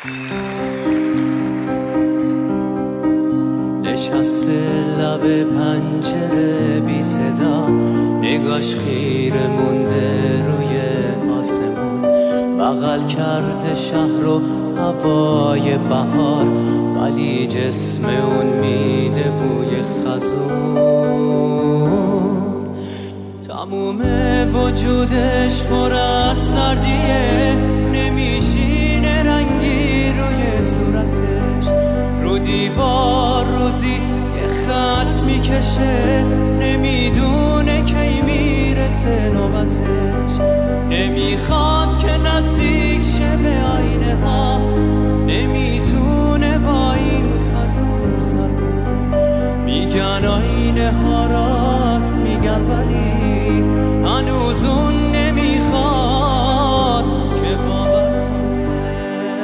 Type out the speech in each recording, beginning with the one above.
نشسته لب پنجره بی صدا، نگاش خیره مونده روی آسمون، بغل کرده شهر و هوای بهار، ولی جسم اون میده بوی خزون. تموم وجودش پر از سردیه، نمیشینه رنگی روی صورتش، رو دیوار روزی یه خط میکشه، نمیدونه کی میرسه نوبتش، نمیخواد که نزدیک شه به آینه ها، نمیتونه با این خزون سر کنه. میگن آینه ها راست میگن، ولی هنوز اون نمیخواد که باور کنه.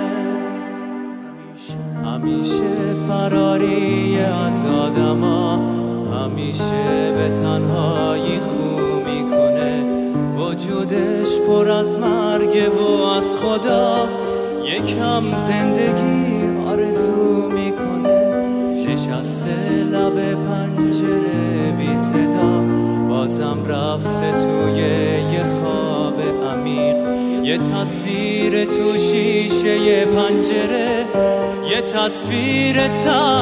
همیشه فراری از آدما، همیشه به تنهایی خو میکنه، وجودش پر از مرگ و از خدا یکم زندگی آرزو میکنه. نشسته لب پنجره بی صدا، بازم رفته توی یه خواب عمیق، یه تصویر تو شیشه پنجره، یه تصویر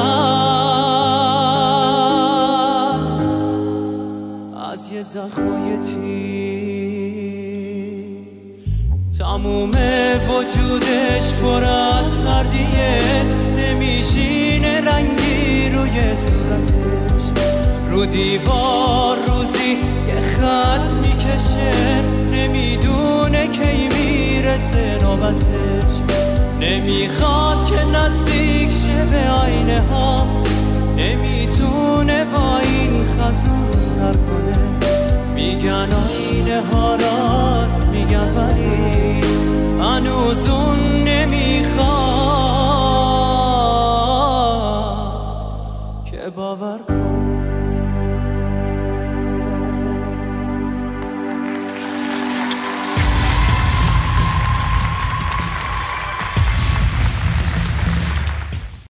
تلخ از یه زخم و یه تیر. تموم وجودش پر از سردیه، نمیشینه رنگی روی صورتش، رو دیوار روزی یه خط میکشه، نمیدونه کی میرسه نوبتش، نمیخواد که نزدیک شه به آینه ها، نمیتونه با این خزون سر کنه. میگن آینه ها راست میگن، ولی هنوز اون